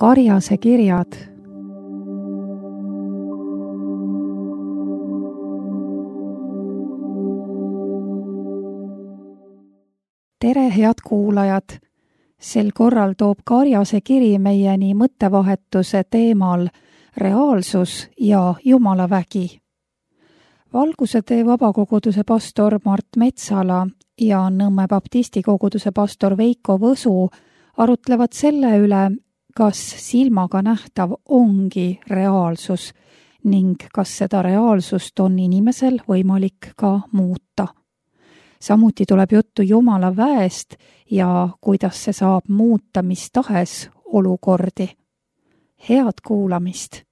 Karjase kirjad. Tere, head kuulajad! Sel korral toob Karjase kiri meieni mõttevahetuse teemal reaalsus ja jumalavägi. Valguse tee vabakoguduse pastor Mart Metsala ja Nõmme baptistikoguduse pastor Veiko Võsu arutlevad selle üle, kas silmaga nähtav ongi reaalsus ning kas seda reaalsust on inimesel võimalik ka muuta. Samuti tuleb juttu Jumala väest ja kuidas see saab muuta mis tahes olukordi. Head kuulamist!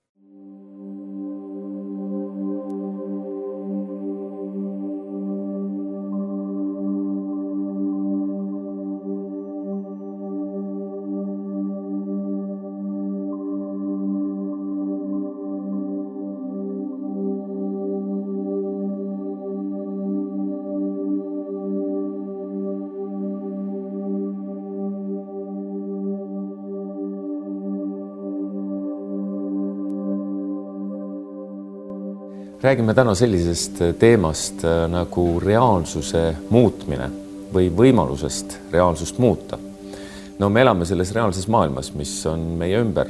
Räägime täna sellisest teemast nagu reaalsuse muutmine või võimalusest reaalsust muuta. No me elame selles reaalses maailmas, mis on meie ümber.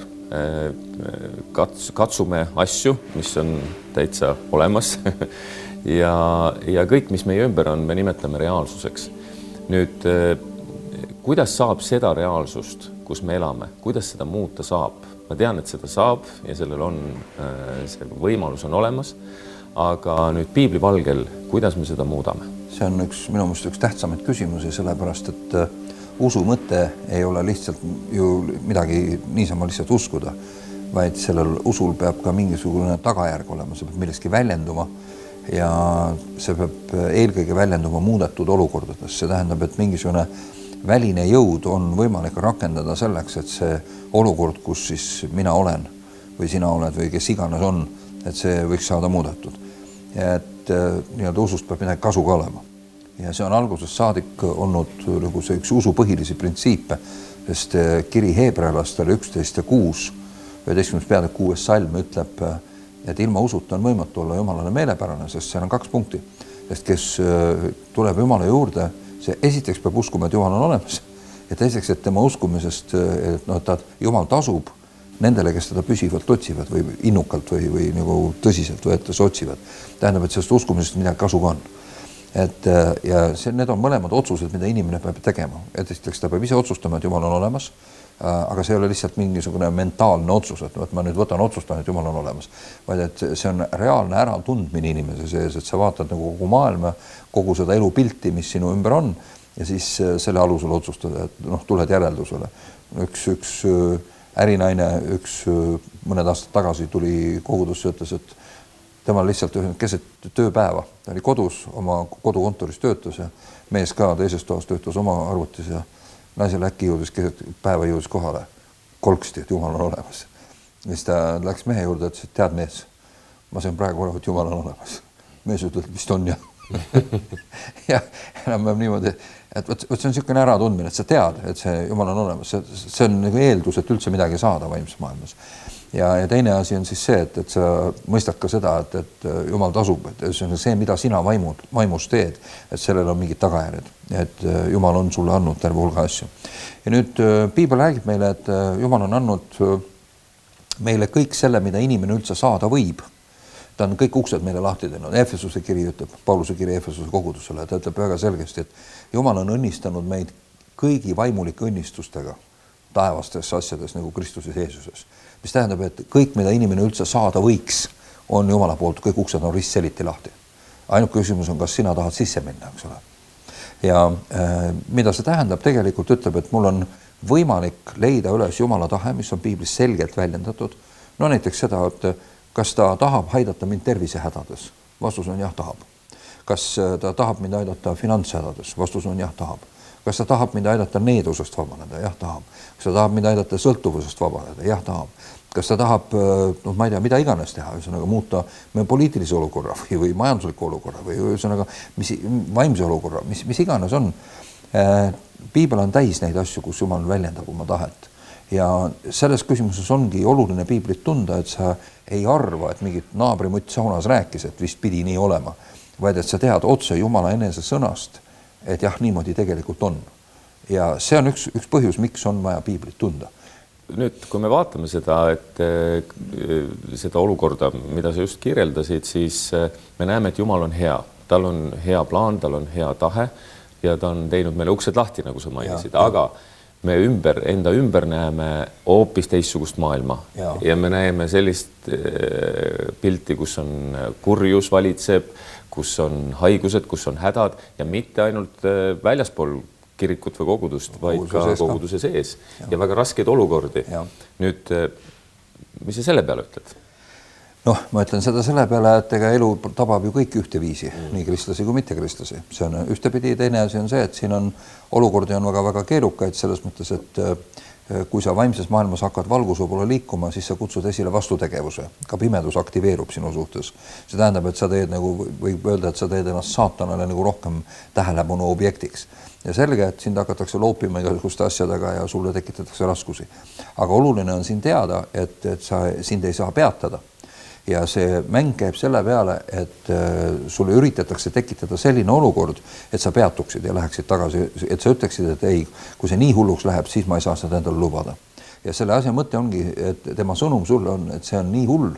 Katsume asju, mis on täitsa olemas ja kõik, mis meie ümber on, me nimetame reaalsuseks. Nüüd, kuidas saab seda reaalsust, kus me elame, kuidas seda muuta saab? Ma tean, et seda saab ja sellel on see võimalus on olemas, aga nüüd piibli valgel, kuidas me seda muudame? See on minu meelest üks tähtsamaid küsimusi, sellepärast, et usu mõte ei ole lihtsalt ju midagi niisama lihtsalt uskuda, vaid sellel usul peab ka mingisugune tagajärg olema, see peab milleski väljenduma ja see peab eelkõige väljenduma muudetud olukordades. See tähendab, et mingisugune väline jõud on võimalik rakendada selleks, et see olukord, kus siis mina olen või sina oled või kes iganes on, et see võiks saada muudetud. Ja et nii-öelda usust peab midagi kasu ka olema. Ja see on algusest saadik olnud nagu see üks usu põhilisi printsiipe, sest kiri Heebrealastele 11 ja 6, 11. peatükk 6. salm ütleb, et ilma usuta on võimatu olla Jumalale meelepärane, sest seal on 2 punkti. Sest kes tuleb Jumala juurde, see esiteks peab uskuma, et Jumal on olemas ja teiseks, et tema uskumisest, et Jumal tasub nendele, kes teda püsivalt otsivad või innukalt või nagu tõsiselt võetes otsivad. Tähendab, et sellest uskumisest midagi kasu ka on. Ja need on mõlemad otsused, mida inimene peab tegema. Et esiteks ta peab ise otsustama, et Jumal on olemas, aga see ei ole lihtsalt mingisugune mentaalne otsus, et ma nüüd võtan otsustan, et Jumal on olemas, vaid et see on reaalne äratundmine inimese sees, et sa vaatad nagu kogu maailma, kogu seda elupilti, mis sinu ümber on ja siis selle alusel otsustada, et tuled järeldusele. Üks ärinaine mõned aastad tagasi tuli kogudusse, ütles, et tema lihtsalt keset tööpäeva. Ta oli kodus, oma kodukontoris töötas ja mees ka teises toas töötas oma arvutis ja naisel äkki jõudis keset päeva jõudis kohale. Kolksti, et Jumal on olemas. Ja siis ta läks mehe juurde, ütles, et tead mees, ma sain praegu aru, et Jumal on olemas. Mees ütleb, vist on jah. Ja enam niimoodi, et see on niisugune äratundmine, et sa tead, et see Jumal on olemas. See on nagu eeldus, et üldse midagi saada vaimses maailmas. Ja teine asi on siis see, et sa mõistad ka seda, et Jumal tasub, et see on see, mida sina vaimus teed, et sellel on mingid tagajärjed, et Jumal on sulle andnud terve hulga asju. Ja nüüd piibel räägib meile, et Jumal on andnud meile kõik selle, mida inimene üldse saada võib. Ta on kõik uksed meile lahti teinud. Efesuse kiri ütleb, Pauluse kiri Efesuse kogudusele, ta ütleb väga selgesti, et Jumal on õnnistanud meid kõigi vaimulike õnnistustega taevastes asjades nagu Kristuses Jeesuses. Mis tähendab, et kõik, mida inimene üldse saada võiks, on Jumala poolt, kõik uksed on ristseliti lahti. Ainuke küsimus on, kas sina tahad sisse minna, eks ole. Ja mida see tähendab, tegelikult ütleb, et mul on võimalik leida üles Jumala tahe, mis on piiblis selgelt väljendatud. No näiteks seda, et kas ta tahab aidata mind tervisehädades? Vastus on jah, tahab. Kas ta tahab mind aidata finantshädades? Vastus on jah, tahab. Kas ta tahab mind aidata needusest vabaneda? Jah, tahab. Kas ta tahab mind aidata sõltuvusest vabaneda? Jah, tahab. Kas ta tahab, ma ei tea, mida iganes teha, ühesõnaga muuta meie poliitilise olukorra või majandusliku olukorra või ühesõnaga vaimse olukorra, mis iganes on. Piibel on täis neid asju, kus Jumal väljendab oma tahet. ja selles küsimuses ongi oluline piiblit tunda, et sa ei arva, et mingit naabrimutt saunas rääkis, et vist pidi nii olema, vaid et sa tead otse Jumala enese sõnast, et jah, niimoodi tegelikult on. Ja see on üks põhjus, miks on vaja piiblit tunda. Nüüd, kui me vaatame seda, seda olukorda, mida sa just kirjeldasid, siis me näeme, et Jumal on hea. Tal on hea plaan, tal on hea tahe ja ta on teinud meile uksed lahti, nagu sa mainisid, aga me enda ümber näeme hoopis teistsugust maailma ja me näeme sellist pilti, kus on kurjus valitseb, kus on haigused, kus on hädad ja mitte ainult väljaspool kirikut või kogudust, vaid ka koguduse sees ja väga raskeid olukordi. Nüüd, mis sa selle peale ütled? Noh, ma ütlen seda selle peale, et ega elu tabab ju kõik ühte viisi, nii kristlasi kui mitte kristlasi. See on ühtepidi, teine asi on see, et siin on olukordi on väga keerukaid selles mõttes, et kui sa vaimses maailmas hakkad valguse poole liikuma, siis sa kutsud esile vastutegevuse. Ka pimedus aktiveerub sinu suhtes. See tähendab, et sa teed võib öelda, et sa teed ennast saatanale nagu rohkem tähelepanu objektiks. Ja selge, et sind hakatakse loopima igasuguste asjadega ja sulle tekitatakse raskusi. Aga oluline on siin teada, et sind ei saa peatada. Ja see mäng käib selle peale, et sulle üritatakse tekitada selline olukord, et sa peatuksid ja läheksid tagasi, et sa ütleksid, et ei, kui see nii hulluks läheb, siis ma ei saa seda endale lubada. Ja selle asja mõte ongi, et tema sõnum sulle on, et see on nii hull.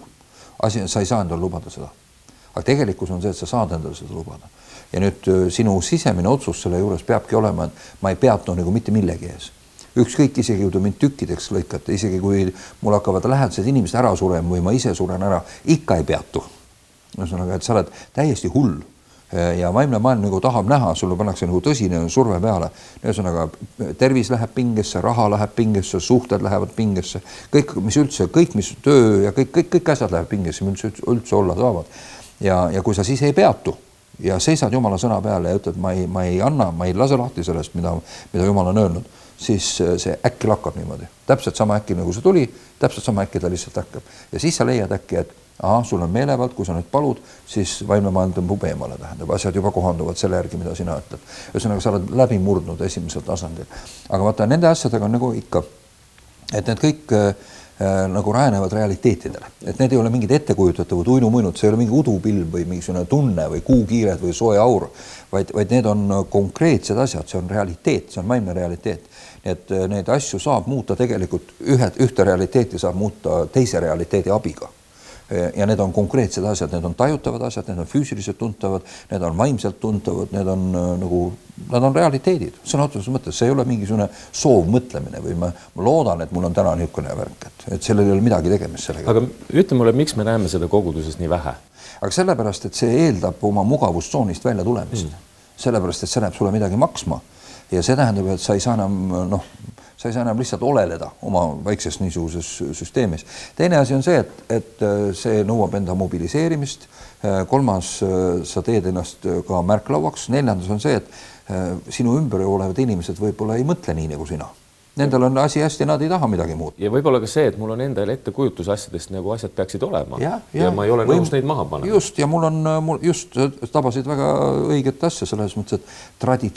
Sa ei saa endale lubada seda. Aga tegelikkus on see, et sa saad endale seda lubada. Ja nüüd sinu sisemine otsus selle juures peabki olema, et ma ei peatu nagu mitte millegi ees. Ükskõik isegi, kui mind tükkideks lõikate, isegi kui mul hakkavad lähedased inimesed ära surema või ma ise suren ära, ikka ei peatu. Ühesõnaga, et sa oled täiesti hull ja vaimne maailm nagu tahab näha, sulle pannakse nagu tõsine surve peale. Ühesõnaga, tervis läheb pingesse, raha läheb pingesse, suhted lähevad pingesse, kõik, mis töö ja kõik asjad läheb pingesse, mis üldse olla saavad. Ja kui sa siis ei peatu ja seisad Jumala sõna peale ja ütled, ma ei lase lahti sellest, mida Jumal on öelnud, siis see äkki lakkab niimoodi. Täpselt sama äkki nagu see tuli, täpselt sama äkki ta lihtsalt hakkab. Ja siis sa leiad äkki, et sul on meelevald, kui sa nüüd palud, siis vaimne maailm tõmbub eemale, tähendab. Asjad juba kohanduvad selle järgi, mida sina ütled. Ühesõnaga, sa oled läbi murdnud esimesel tasandil. Aga vaata, nende asjadega on nagu ikka, et need kõik nagu rajanevad realiteetidele. Et need ei ole mingid ettekujutatavad uinumuinud, see ei ole mingi udupilv või mingisugune tunne või kuukiired või soe aur, vaid need on konkreetsed asjad, see on realiteet, see on vaimne realiteet. Et neid asju saab muuta tegelikult, ühte realiteeti saab muuta teise realiteedi abiga. Ja need on konkreetsed asjad, need on tajutavad asjad, need on füüsiliselt tuntavad, need on vaimselt tuntavad, need on realiteedid. See on otseses mõttes, see ei ole mingisugune soovmõtlemine või ma loodan, et mul on täna niisugune värk, et sellel ei ole midagi tegemist sellega. Aga ütle mulle, miks me näeme seda koguduses nii vähe? Aga sellepärast, et see eeldab oma mugavustsoonist välja tulemist. Sellepärast, et see läheb sulle midagi maksma ja see tähendab, et sa ei saa enam lihtsalt oleleda oma väikses niisuguses süsteemis. Teine asi on see, et see nõuab enda mobiliseerimist. Kolmas, sa teed ennast ka märklauaks. Neljandas on see, et sinu ümber olevad inimesed võib-olla ei mõtle nii nagu sina. Nendel on asi hästi, nad ei taha midagi muud. Ja võib-olla ka see, et mul on endal ettekujutus asjadest, nagu asjad peaksid olema. Ja ma ei ole nõus neid maha panema. Just, ja mul just tabasid väga õiget asja selles mõttes, et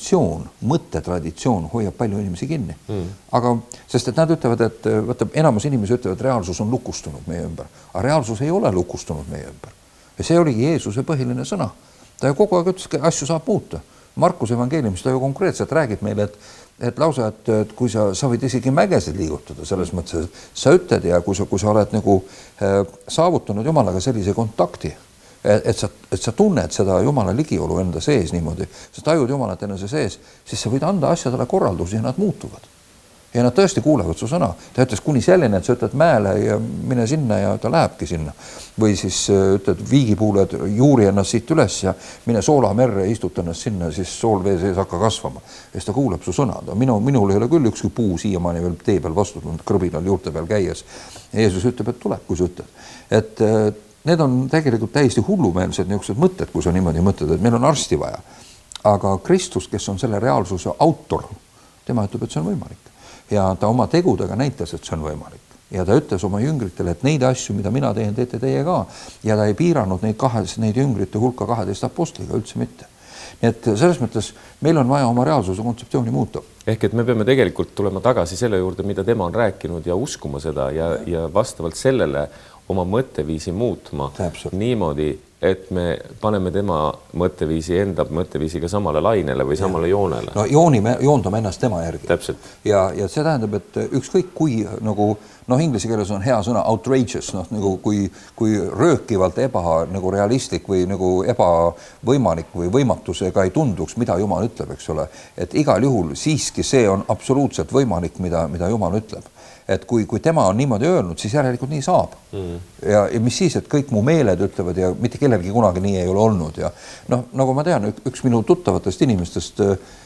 mõttetraditsioon hoiab palju inimesi kinni. Aga, sest et nad ütlevad, et vaata, enamus inimesi ütlevad, et reaalsus on lukustunud meie ümber. Aga reaalsus ei ole lukustunud meie ümber. Ja see oligi Jeesuse põhiline sõna. Ta ju kogu aeg ütles, et asju saab muuta. Markus evangeeliumis ta ju konkreetselt räägib meile, et lausa, et kui sa võid isegi mägesid liigutada selles mõttes, et sa ütled ja kui sa oled nagu saavutanud Jumalaga sellise kontakti, et sa tunned seda Jumala ligiolu enda sees niimoodi, sa tajud Jumalat ennase sees, siis sa võid anda asjadele korraldusi ja nad muutuvad. Ja nad tõesti kuulevad su sõna. Ta ütles kuni selline, et sa ütled mäele ja mine sinna ja ta lähebki sinna. Või siis ütled viigipuule, et juuri ennast siit üles ja mine soolamerre ja istut ennast sinna, siis sool vee sees hakka kasvama. Ja siis ta kuuleb su sõna. Minul ei ole küll ükski puu siiamaani veel tee peal vastutunud krõbinal juurte peal käies. Ja Jeesus ütleb, et tuleb, kui sa ütled. Et need on tegelikult täiesti hullumeelsed niisugused mõtted, kui sa niimoodi mõtled, et meil on arsti vaja. Aga Kristus, kes on selle reaalsuse autor, tema ütleb, et see on võimalik. Ja ta oma tegudega näitas, et see on võimalik. Ja ta ütles oma jüngritele, et neid asju, mida mina teen, teete teie ka. Ja ta ei piiranud neid jüngrite hulka 12 apostliga üldse mitte. Nii et selles mõttes meil on vaja oma reaalsuse kontseptsiooni muuta. ehk et me peame tegelikult tulema tagasi selle juurde, mida tema on rääkinud ja uskuma seda ja vastavalt sellele oma mõtteviisi muutma niimoodi, et me paneme tema mõtteviisi enda mõtteviisiga samale lainele või samale joonele. No joondame ennast tema järgi. Täpselt. Ja see tähendab, et ükskõik kui nagu, inglise keeles on hea sõna outrageous, nagu kui röökivalt nagu realistlik või nagu ebavõimalik või võimatusega ei tunduks, mida Jumal ütleb, eks ole. Et igal juhul siiski see on absoluutselt võimalik, mida Jumal ütleb. Et kui tema on niimoodi öelnud, siis järelikult nii saab. Ja mis siis, et kõik mu meeled ütlevad ja mitte kellelgi kunagi nii ei ole olnud. Ja nagu ma tean, üks minu tuttavatest inimestest,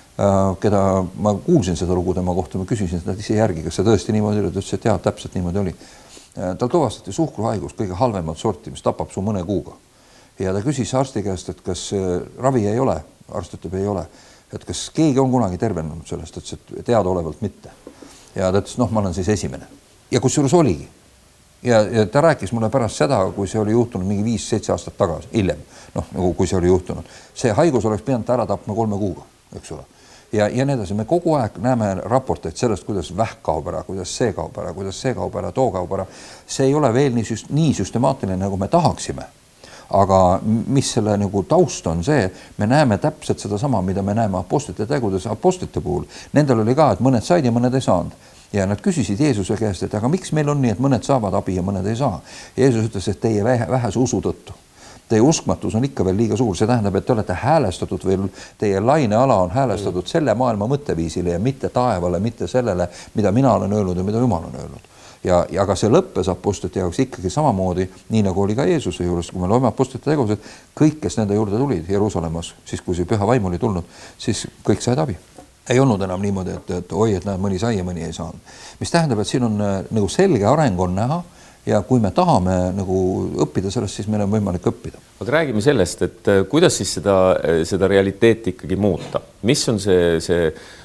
keda ma kuulsin seda lugu tema kohta, ma küsisin seda ise järgi, kas see tõesti niimoodi oli, ta ütles, et jah, täpselt niimoodi oli. Tal tuvastati suhkruhaigus kõige halvemat sorti, mis tapab su mõne kuuga. Ja ta küsis arsti käest, et kas ravi ei ole, arst ütleb ei ole, et kas keegi on kunagi tervenenud sellest, et teadaolevalt mitte. Ja ta ütles, ma olen siis esimene. Ja kusjuures oligi. Ja ta rääkis mulle pärast seda, kui see oli juhtunud mingi 5-7 aastat tagasi, hiljem, nagu kui see oli juhtunud. See haigus oleks pidanud ära tapma 3 kuuga, eks ole. Ja nii edasi, me kogu aeg näeme raporteid sellest, kuidas vähk kaob ära, kuidas see kaob ära, kuidas see kaob ära, too kaob ära. See ei ole veel nii süstemaatiline, nagu me tahaksime. Aga mis selle nagu taust on see, me näeme täpselt seda sama, mida me näeme apostlite tegudes apostlite puhul. Nendel oli ka, et mõned said ja mõned ei saanud. Ja nad küsisid Jeesuse käest, et aga miks meil on nii, et mõned saavad abi ja mõned ei saa. Jeesus ütles, et teie vähese usu tõttu. Teie uskmatus on ikka veel liiga suur. See tähendab, et te olete häälestatud või teie laineala on häälestatud selle maailma mõtteviisile ja mitte taevale, mitte sellele, mida mina olen öelnud ja mida Jumal on öelnud. Ja aga see lõppes apostlite jaoks ikkagi samamoodi, nii nagu oli ka Jeesuse juures, kui me loeme apostlite tegevused, kõik, kes nende juurde tulid Jeruusalemmas, siis kui see püha vaim oli tulnud, siis kõik said abi. Ei olnud enam niimoodi, et oi, et näed, mõni sai ja mõni ei saanud. Mis tähendab, et siin on nagu selge areng on näha ja kui me tahame nagu õppida sellest, siis meil on võimalik õppida. Aga räägime sellest, et kuidas siis seda realiteeti ikkagi muuta? Mis on see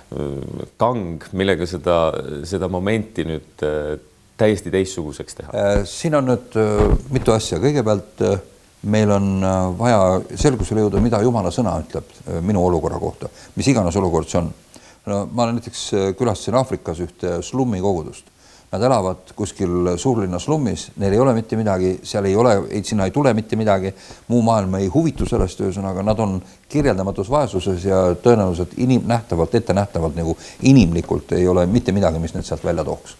kang, millega seda momenti nüüd täiesti teistsuguseks teha? Siin on nüüd mitu asja. Kõigepealt meil on vaja selgusele jõuda, mida Jumala sõna ütleb minu olukorra kohta, mis iganes olukord see on. Ma näiteks külastasin Aafrikas ühte slummi kogudust. Nad elavad kuskil suurlinna slummis, neil ei ole mitte midagi, seal sinna ei tule mitte midagi, muu maailma ei huvitu sellest ühesõnaga, nad on kirjeldamatus vaesuses ja tõenäoliselt ettenähtavalt nagu inimlikult ei ole mitte midagi, mis need sealt välja tooks.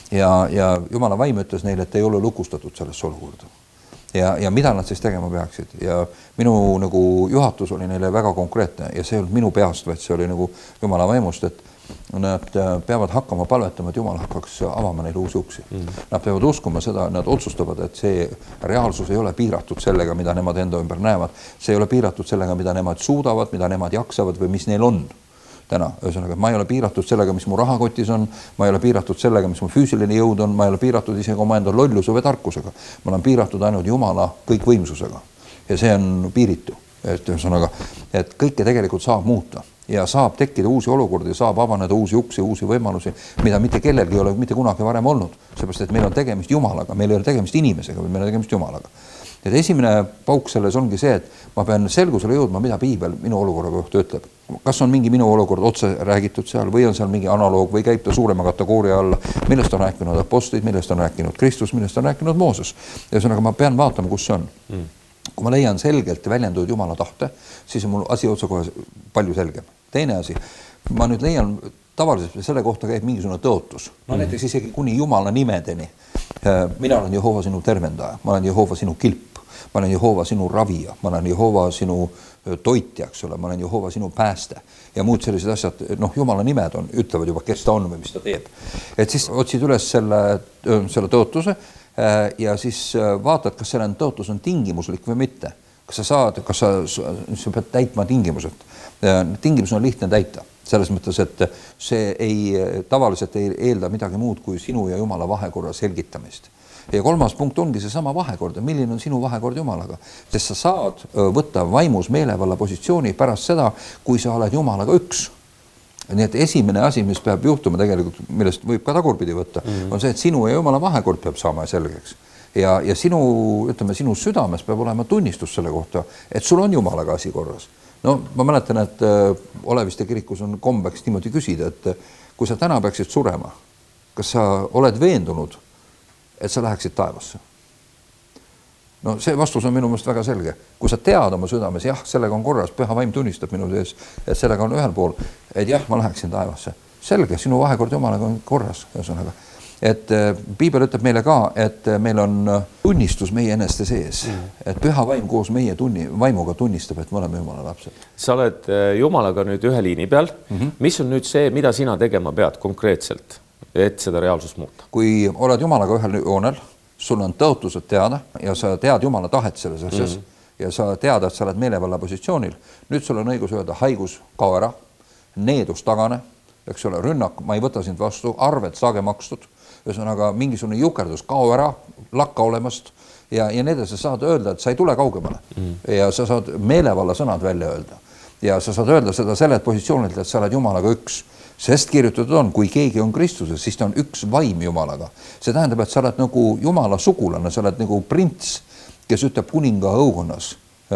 Ja Jumala vaim ütles neile, et ei ole lukustatud sellest olukorda. Ja mida nad siis tegema peaksid? Ja minu nagu juhatus oli neile väga konkreetne ja see ei olnud minu peast, vaid see oli nagu Jumala vaimust, et nad peavad hakkama palvetama, et Jumal hakkaks avama neile uusi uksi. Nad peavad uskuma seda, nad otsustavad, et see reaalsus ei ole piiratud sellega, mida nemad enda ümber näevad. See ei ole piiratud sellega, mida nemad suudavad, mida nemad jaksavad või mis neil on. Täna, ühesõnaga, ma ei ole piiratud sellega, mis mu rahakotis on, ma ei ole piiratud sellega, mis mu füüsiline jõud on, ma ei ole piiratud isegi oma enda lolluse või tarkusega. Ma olen piiratud ainult Jumala kõikvõimsusega ja see on piiritu. Ühesõnaga, et kõike tegelikult saab muuta ja saab tekkida uusi olukordi, saab avaneda uusi uksi, uusi võimalusi, mida mitte kellelgi ei ole mitte kunagi varem olnud, seepärast, et meil on tegemist Jumalaga, meil ei ole tegemist inimesega, või meil on tegemist Jumalaga. Et esimene pauk selles ongi see, et ma pean selgusele jõudma, mida Piibel minu olukorra kohta ütleb. Kas on mingi minu olukord otse räägitud seal või on seal mingi analoog või käib ta suurema kategooria alla, millest on rääkinud apostlid, millest on rääkinud Kristus, millest on rääkinud Mooses. Ühesõnaga, ma pean vaatama, kus see on. Kui ma leian selgelt väljendunud Jumala tahte, siis on mul asi otsekohe palju selgem. Teine asi, ma nüüd leian tavaliselt selle kohta käib mingisugune tõotus. Näiteks isegi kuni Jumala nimedeni. Mina olen Jehova sinu tervendaja, ma olen Jehova sinu kilp, ma olen Jehova sinu ravija, ma olen Jehova sinu toitja, eks ole, ma olen Jehova sinu pääste ja muud sellised asjad, Jumala nimed ütlevad juba, kes ta on või mis ta teeb. Et siis otsid üles selle tõotuse ja siis vaatad, kas selle tõotus on tingimuslik või mitte. Kas sa pead täitma tingimused. Tingimus on lihtne täita. Selles mõttes, et see tavaliselt ei eelda midagi muud kui sinu ja Jumala vahekorra selgitamist. Ja kolmas punkt ongi see sama vahekord, milline on sinu vahekord Jumalaga. Sest sa saad võtta vaimus meelevalla positsiooni pärast seda, kui sa oled Jumalaga üks. Nii et esimene asi, mis peab juhtuma tegelikult, millest võib ka tagurpidi võtta, on see, et sinu ja Jumala vahekord peab saama selgeks. Ja sinu südames peab olema tunnistus selle kohta, et sul on Jumalaga asi korras. no ma mäletan, et Oleviste kirikus on kombeks niimoodi küsida, et kui sa täna peaksid surema, kas sa oled veendunud, et sa läheksid taevasse? No see vastus on minu meelest väga selge. Kui sa tead oma südames, jah, sellega on korras, püha vaim tunnistab minu sees, et sellega on ühel pool, et jah, ma läheksin taevasse. Selge, sinu vahekord Jumalaga on korras, ühesõnaga. Et Piibel ütleb meile ka, et meil on tunnistus meie eneste sees, et püha vaim koos meie vaimuga tunnistab, et me oleme Jumala lapsed. Sa oled Jumalaga nüüd ühe liini peal. Mis on nüüd see, mida sina tegema pead konkreetselt, et seda reaalsust muuta? Kui oled Jumalaga ühel joonel, sul on tõotused teada ja sa tead Jumala tahet selles asjas ja sa tead, et sa oled meelevalla positsioonil. Nüüd sul on õigus öelda haigus kao ära, needus tagane, eks ole, rünnak, ma ei võta sind vastu, arved saage makstud, ühesõnaga mingisugune jukerdus kao ära, lakka olemast ja need sa saad öelda, et sa ei tule kaugemale ja sa saad meelevalla sõnad välja öelda ja sa saad öelda seda sellelt positsioonilt, et sa oled Jumalaga üks. Sest kirjutatud on, kui keegi on Kristuses, siis ta on üks vaim Jumalaga. See tähendab, et sa oled nagu Jumala sugulane, sa oled nagu prints, kes ütleb kuninga õukonnas,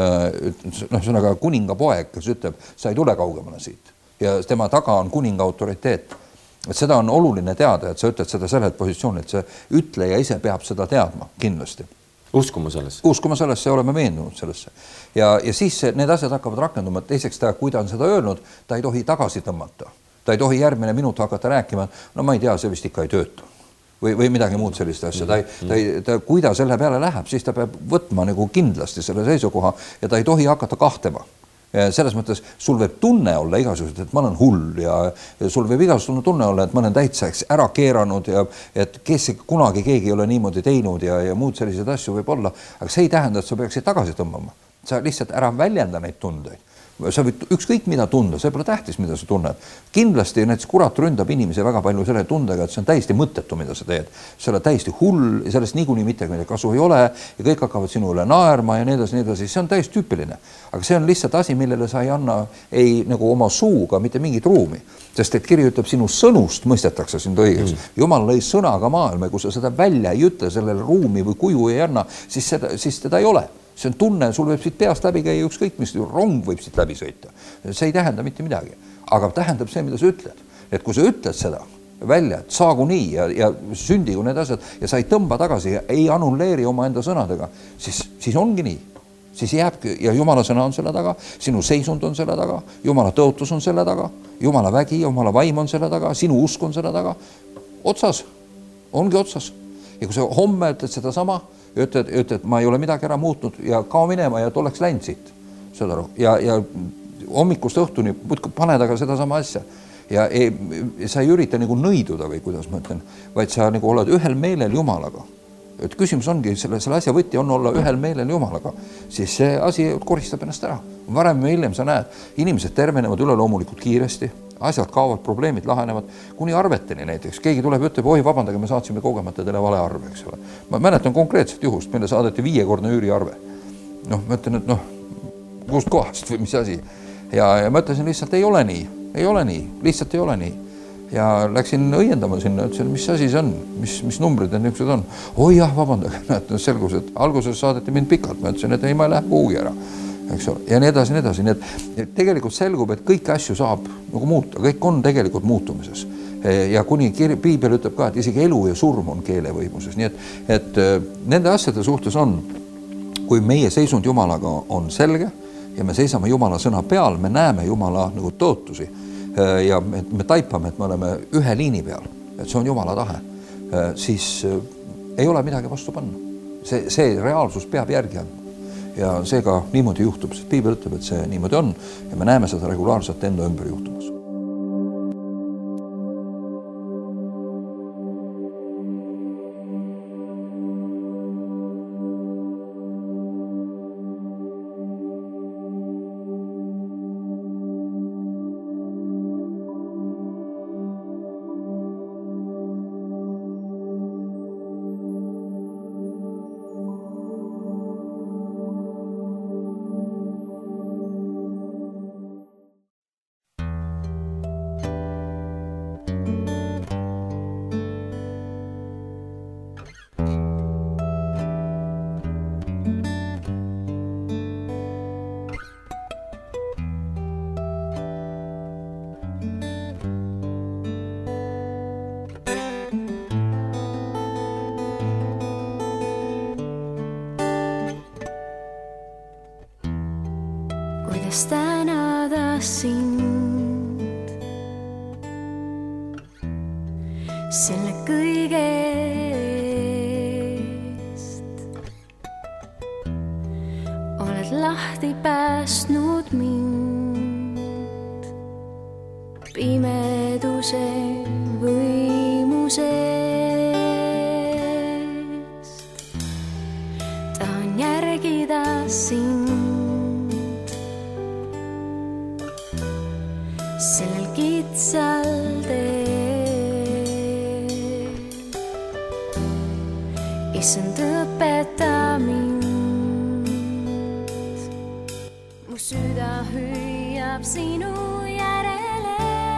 sõnaga kuninga poeg, kes ütleb, sa ei tule kaugemale siit. Ja tema taga on kuninga autoriteet. Et seda on oluline teada, et sa ütled seda sellelt positsioonilt, see ütleja ise peab seda teadma kindlasti. Uskuma sellesse. Uskuma sellesse, oleme veendunud sellesse. Ja siis need asjad hakkavad rakenduma. Teiseks ta, kui ta on seda öelnud, ta ei tohi tagasi tõmmata. Ta ei tohi järgmine minut hakata rääkima, no ma ei tea, see vist ikka ei tööta. Või midagi muud sellist asja. Kui ta selle peale läheb, siis ta peab võtma nagu kindlasti selle seisukoha ja ta ei tohi hakata kahtema. Selles mõttes sul võib tunne olla igasugused, et ma olen hull ja sul võib igasugune tunne olla, et ma olen täitsa ära keeranud ja et kunagi keegi ei ole niimoodi teinud ja muud sellised asju võib olla, aga see ei tähenda, et sa peaksid tagasi tõmbama. Sa lihtsalt ära väljenda neid tundeid. Sa võid ükskõik mida tunda, see pole tähtis, mida sa tunned. Kindlasti näiteks kurat ründab inimese väga palju selle tundega, et see on täiesti mõttetu, mida sa teed. See on täiesti hull ja sellest niikuinii midagi kasu ei ole ja kõik hakkavad sinu üle naerma ja nii edasi. See on täiesti tüüpiline. Aga see on lihtsalt asi, millele sa ei anna nagu oma suuga mitte mingit ruumi. Sest et kiri ütleb, sinu sõnust mõistetakse sind õigeks. Jumal lõi sõnaga maailma ja kui sa seda välja ei ütle, sellele ruumi või kuju ei anna, siis teda ei ole. See on tunne, sul võib siit peast läbi käia ükskõik, mis rong võib siit läbi sõita. See ei tähenda mitte midagi. Aga tähendab see, mida sa ütled. Et kui sa ütled seda välja, et saagu nii ja sündigu need asjad ja sa ei tõmba tagasi ja ei annulleeri oma enda sõnadega, siis ongi nii. Siis jääbki ja Jumala sõna on selle taga, sinu seisund on selle taga, Jumala tõotus on selle taga, Jumala vägi, Jumala vaim on selle taga, sinu usk on selle taga. Otsas, ongi otsas. Ja kui sa homme ütled seda sama, ütled, ma ei ole midagi ära muutnud ja kao minema ja tuleks läinud siit. Ja hommikust õhtuni pane taga seda sama asja. Ja sa ei ürita nagu nõiduda või kuidas ma ütlen, vaid sa nagu oled ühel meelel Jumalaga. Et küsimus ongi, selle asja võti on olla ühel meelel Jumalaga. Siis see asi koristab ennast ära. Varem või hiljem sa näed, inimesed tervenevad üleloomulikult kiiresti, asjad kaovad, probleemid lahenevad, kuni arveteni näiteks. Keegi tuleb ja ütleb, oi vabandage, me saatsime kogemata teile vale arve, eks ole. Ma mäletan konkreetset juhust, meile saadeti 5-kordne üüriarve. Ma ütlen, et kust kohast või mis asi. Ja ma ütlesin lihtsalt, ei ole nii, lihtsalt ei ole nii. Ja läksin õiendama sinna, ütlesin, mis asi see on, mis numbrid need niisugused on. Oi jah, vabandage, selgus, et alguses saadeti mind pikalt, ma ütlesin, et ei, ma ei lähe kuhugi ära. Eks ole. Ja nii edasi. Nii et tegelikult selgub, et kõik asju saab nagu muuta, kõik on tegelikult muutumises. Ja kuni Piibel ütleb ka, et isegi elu ja surm on keele võimuses. Nii et nende asjade suhtes on, kui meie seisund Jumalaga on selge ja me seisame Jumala sõna peal, me näeme Jumala nagu tõotusi ja me taipame, et me oleme ühe liini peal, et see on Jumala tahe, siis ei ole midagi vastu panna. See reaalsus peab järgi andma. Ja seega niimoodi juhtub, sest Piibel ütleb, et see niimoodi on ja me näeme seda regulaarselt enda ümber juhtumas. kuidas tänada sind selle kõige eest. Oled lahti päästnud mind pimeduse võimusest. Tahan järgida sind sellel kitsal teel. Issand, õpeta mind, mu süda hüüab sinu järele.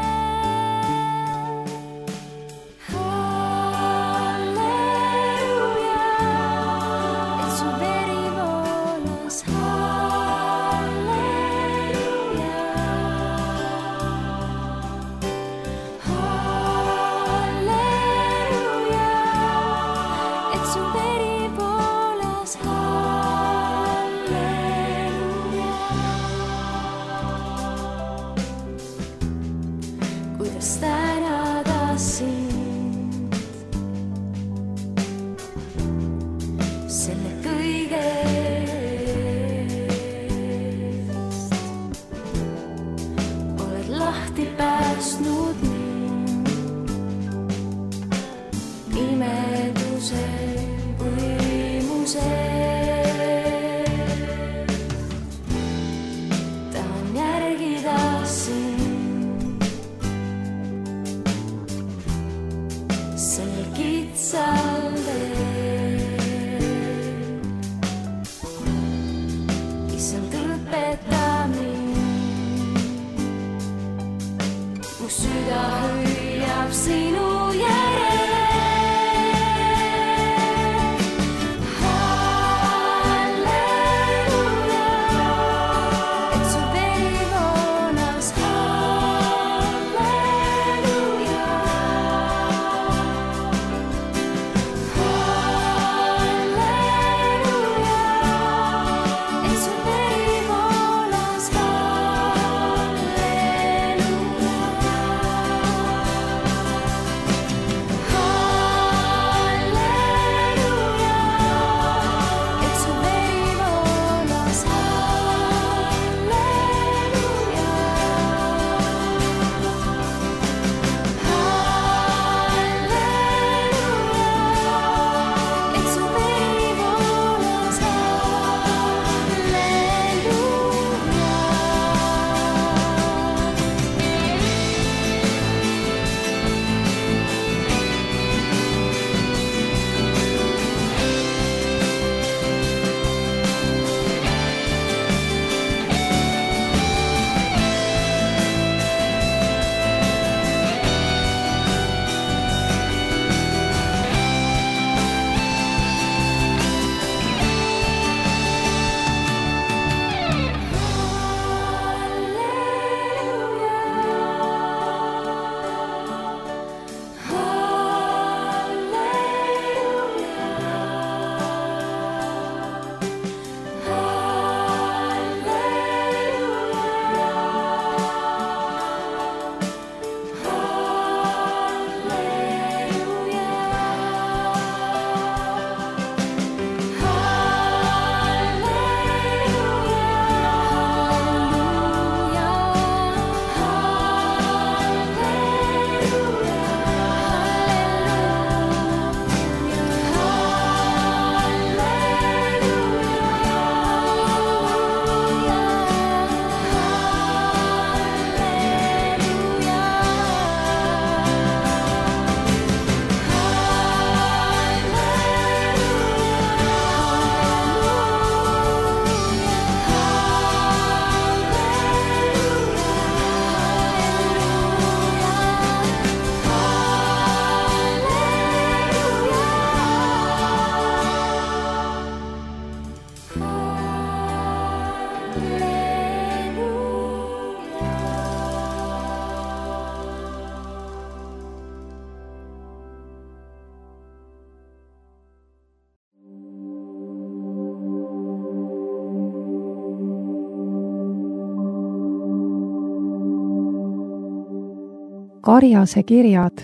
Halleluuja, et su veri voolas. Halleluuja, halleluuja, et su veri voolas. Halleluuja, kuidas tänada sind selle kõige eest. Oled lahti päästnud mind imeduse võimusest. Tahan järgida sind sellel kitsal teel. Issand, õpeta mind, mu süda hüüab sinu järele. Halleluuja, et su veri voolas. Halleluuja, halleluuja, et su veri voolas. Halleluuja. Karjase kirjad.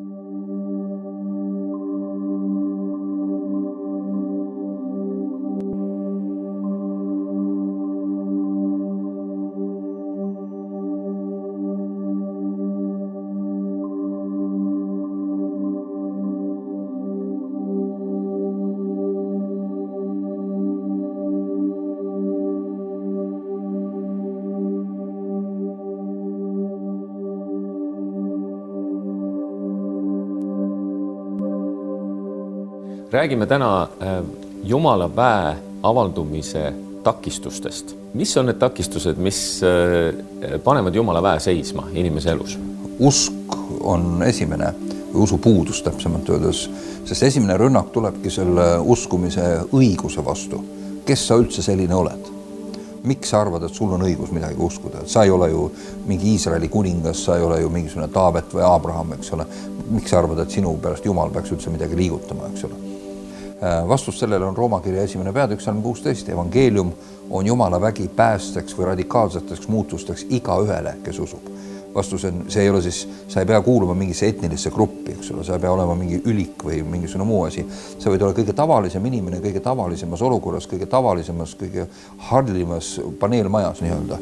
Räägime täna Jumala väe avaldumise takistustest. Mis on need takistused, mis panevad Jumala väe seisma inimese elus? Usk on esimene, või usupuudus täpsemalt öeldes, sest esimene rünnak tulebki selle uskumise õiguse vastu. Kes sa üldse selline oled? Miks sa arvad, et sul on õigus midagi uskuda? Sa ei ole ju mingi Iisraeli kuningas, sa ei ole ju mingisugune Taavet või Abraham, eks ole. Miks sa arvad, et sinu pärast Jumal peaks üldse midagi liigutama, eks ole? Vastus sellele on Rooma kirja 1. peatükk salm 16. Evangeelium on Jumala vägi päästeks või radikaalseteks muutusteks iga ühele, kes usub. Vastus on, see ei ole siis, sa ei pea kuuluma mingisse etnilisse gruppi, eks ole, sa ei pea olema mingi ülik või mingisugune muu asi. Sa võid olla kõige tavalisem inimene, kõige tavalisemas olukorras, kõige tavalisemas, kõige harlimas paneelmajas nii-öelda.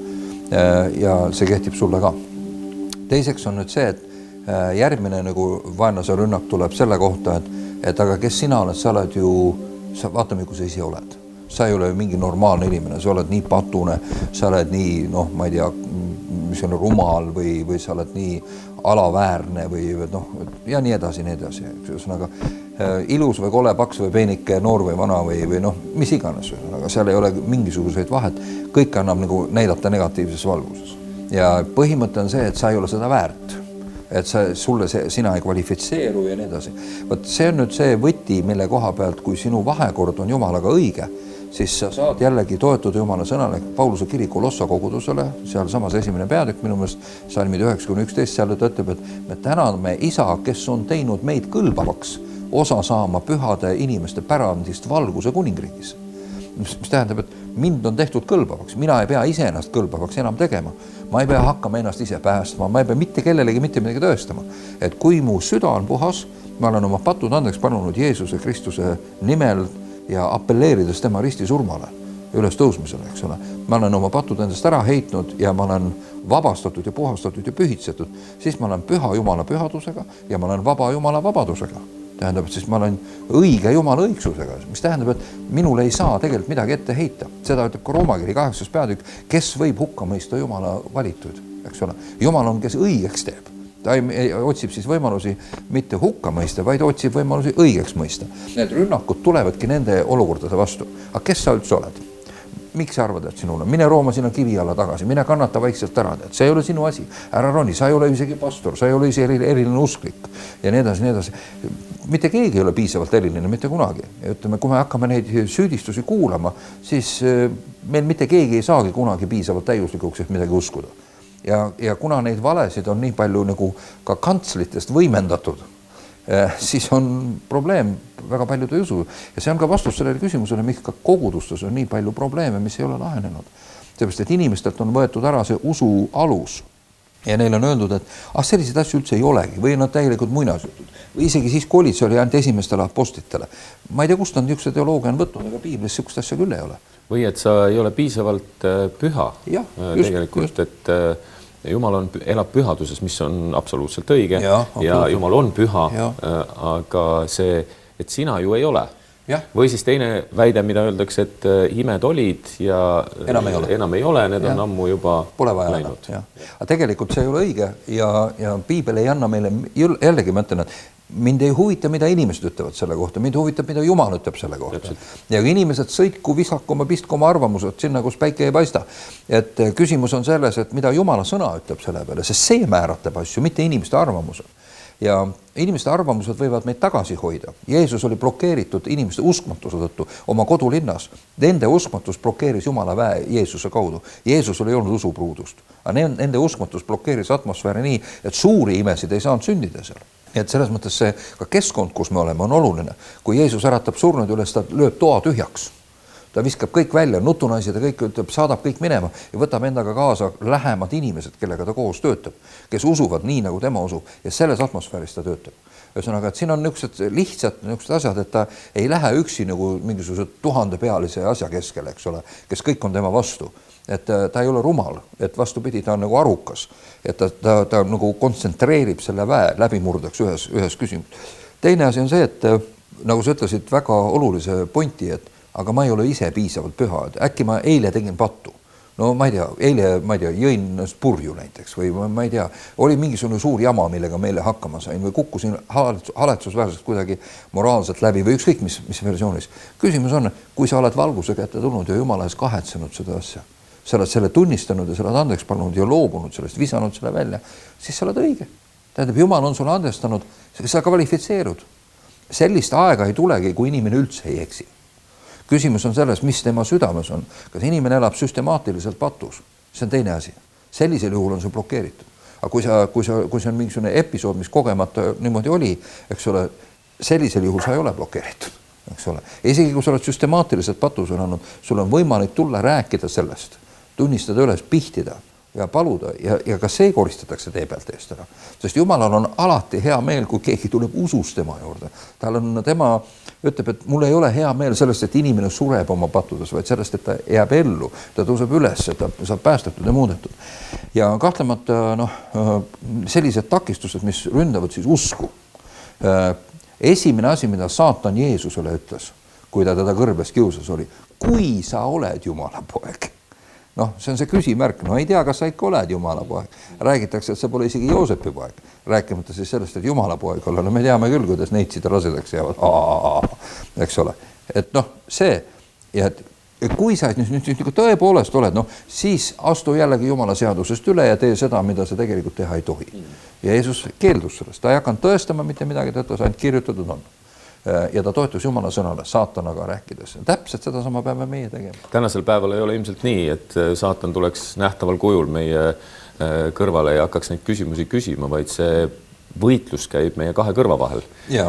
Ja see kehtib sulle ka. Teiseks on nüüd see, et järgmine nagu vaenlase rünnak tuleb selle kohta, et aga kes sina oled, sa oled ju, vaatame, kui sa ise oled. Sa ei ole ju mingi normaalne inimene, sa oled nii patune, sa oled nii, ma ei tea, mis on rumal või sa oled nii alaväärne või ja nii edasi, nii edasi. Ühesõnaga, ilus või kole, paks või peenike, noor või vana või mis iganes. Aga seal ei ole mingisuguseid vahet. Kõik annab nagu näidata negatiivses valguses. Ja põhimõte on see, et sa ei ole seda väärt. Et sina ei kvalifitseeru ja nii edasi. Võt see on nüüd see võti, mille koha pealt, kui sinu vahekord on Jumalaga õige, siis sa saad jällegi toetuda Jumala sõnale Pauluse kiri Kolossa kogudusele, seal samas 1. peatükk minu meelest, salmid 9-11, seal ta ütleb, et me täname Isa, kes on teinud meid kõlbavaks osa saama pühade inimeste pärandist valguse kuningriigis. Mis tähendab, et mind on tehtud kõlbavaks, mina ei pea ise ennast kõlbavaks enam tegema. Ma ei pea hakkama ennast ise päästma, ma ei pea mitte kellelegi mitte midagi tõestama. Et kui mu süda on puhas, ma olen oma patud andeks palunud Jeesuse Kristuse nimel ja appelleerides tema risti surmale, üles tõusmisele, eks ole. Ma olen oma patud endast ära heitnud ja ma olen vabastatud ja puhastatud ja pühitsetud, siis ma olen püha Jumala pühadusega ja ma olen vaba Jumala vabadusega. Tähendab, et siis ma olen õige Jumala õigsusega, mis tähendab, et minul ei saa tegelikult midagi ette heita. Seda ütleb ka Rooma kiri 8. peatükk, kes võib hukka mõista Jumala valituid, eks ole. Jumal on, kes õigeks teeb. Ta otsib siis võimalusi mitte hukka mõista, vaid otsib võimalusi õigeks mõista. Need rünnakud tulevadki nende olukordade vastu. Aga kes sa üldse oled? Miks sa arvad, et sinule? Mine rooma sinna kivi alla tagasi, mine kannata vaikselt ära. See ei ole sinu asi. Ära roni, sa ei ole isegi pastor, sa ei ole ise eriline usklik ja nii edasi, nii edasi. Mitte keegi ei ole piisavalt eriline, mitte kunagi. Ütleme, kui me hakkame neid süüdistusi kuulama, siis meil mitte keegi ei saagi kunagi piisavalt täiuslikuks, et midagi uskuda. Ja kuna neid valesid on nii palju nagu ka kantslitest võimendatud, siis on probleem, väga paljud ei usu. Ja see on ka vastus sellele küsimusele, miks ka kogudustes on nii palju probleeme, mis ei ole lahenenud. Seepärast, et inimestelt on võetud ära see usu alus ja neil on öeldud, et selliseid asju üldse ei olegi või nad täielikult muinasjutud. Või isegi siis, kui see oli ainult esimestele apostlitele. Ma ei tea, kust on niisuguse teoloogia on võtnud, aga piiblis niisugust asja küll ei ole. Või et sa ei ole piisavalt püha ja, tegelikult, et Jumal elab pühaduses, mis on absoluutselt õige ja Jumal on püha, aga see, et sina ju ei ole. Ja. Või siis teine väide, mida öeldakse, et imed olid ja enam ei ole, need on ammu juba läinud. Aga tegelikult see ei ole õige ja piibel ei anna meile, jällegi ma ütlen, et mind ei huvita, mida inimesed ütlevad selle kohta, mind huvitab, mida Jumal ütleb selle kohta. Ja kui inimesed sõitku, visaku oma pistku oma arvamused sinna, kus päike ei paista. Et küsimus on selles, et mida Jumala sõna ütleb selle peale, sest see määratab asju, mitte inimeste arvamused. Ja inimeste arvamused võivad meid tagasi hoida. Jeesus oli blokeeritud inimeste uskmatuse tõttu oma kodulinnas. Nende uskmatus blokeeris Jumala väe Jeesuse kaudu. Jeesus oli olnud usupruudust. Aga nende uskmatus blokeeris atmosfääri nii, et suuri imesid ei saanud sündida seal. Et selles mõttes see ka keskkond, kus me oleme, on oluline. Kui Jeesus äratab surnud üles, ta lööb toa tühjaks. ta viskab kõik välja, nutunaised ja kõik ütleb, saadab kõik minema ja võtab endaga kaasa lähemad inimesed, kellega ta koos töötab, kes usuvad nii, nagu tema usub ja selles atmosfääris ta töötab. Ühesõnaga, et siin on niisugused lihtsad niisugused asjad, et ta ei lähe üksi nagu mingisuguse 1000-pealise asja keskele, eks ole, kes kõik on tema vastu. Et ta ei ole rumal, et vastupidi, ta on nagu arukas, et ta nagu kontsentreerib selle väe läbimurdeks ühes küsimus. Teine asi on see, et nagu sa ütlesid väga olulise pointi, et aga ma ei ole ise piisavalt püha, et äkki ma eile tegin pattu. No ma ei tea, eile, jõin purju näiteks või ma ei tea, oli mingisugune suur jama, millega meile hakkama sain või kukkusin haletsusväärselt kuidagi moraalselt läbi või ükskõik mis versioonis. Küsimus on, kui sa oled valguse kätte tulnud ja Jumala ees kahetsenud seda asja, sa oled selle tunnistanud ja sa oled andeks palunud ja loobunud sellest, visanud selle välja, siis sa oled õige. Tähendab, Jumal on sulle andestanud, sa kvalifitseerud. Sellist aega ei tulegi, kui inimene üldse ei eksi. Küsimus on selles, mis tema südames on. Kas inimene elab süstemaatiliselt patus? See on teine asi. Sellisel juhul on see blokeeritud. Aga kui see on mingisugune episood, mis kogemata niimoodi oli, eks ole, sellisel juhul sa ei ole blokeeritud. Eks ole. Isegi kui sa oled süstemaatiliselt patus olnud, sul on võimalik tulla rääkida sellest, tunnistada üles, pihtida ja paluda ja ka see koristatakse tee pealt eest ära. Sest Jumalal on alati hea meel, kui keegi tuleb usus tema juurde. Tema ütleb, et mul ei ole hea meel sellest, et inimene sureb oma pattudes, vaid sellest, et ta jääb ellu, ta tõuseb üles, et ta saab päästetud ja muudetud. Ja kahtlemata sellised takistused, mis ründavad siis usku. Esimene asi, mida saatan Jeesusele ütles, kui ta teda kõrbes kiusas oli, kui sa oled Jumala poeg. See on see küsimärk, ei tea, kas sa ikka oled Jumala poeg. Räägitakse, et sa pole isegi Joosepi poeg. Rääkimata siis sellest, et Jumala poeg olla. Me teame küll, kuidas neitsid rasedaks jäävad. Eks ole. Et see, ja kui sa nüüd tõepoolest oled, siis astu jällegi Jumala seadusest üle ja tee seda, mida sa tegelikult teha ei tohi. Ja Jeesus keeldus sellest. Ta ei hakanud tõestama mitte midagi, ta ainult kirjutatud on. Ja ta toetus Jumala sõnale saatanaga rääkides. Täpselt seda sama peame meie tegema. Tänasel päeval ei ole ilmselt nii, et saatan tuleks nähtaval kujul meie kõrvale ja hakkaks neid küsimusi küsima, vaid see võitlus käib meie kahe kõrva vahel.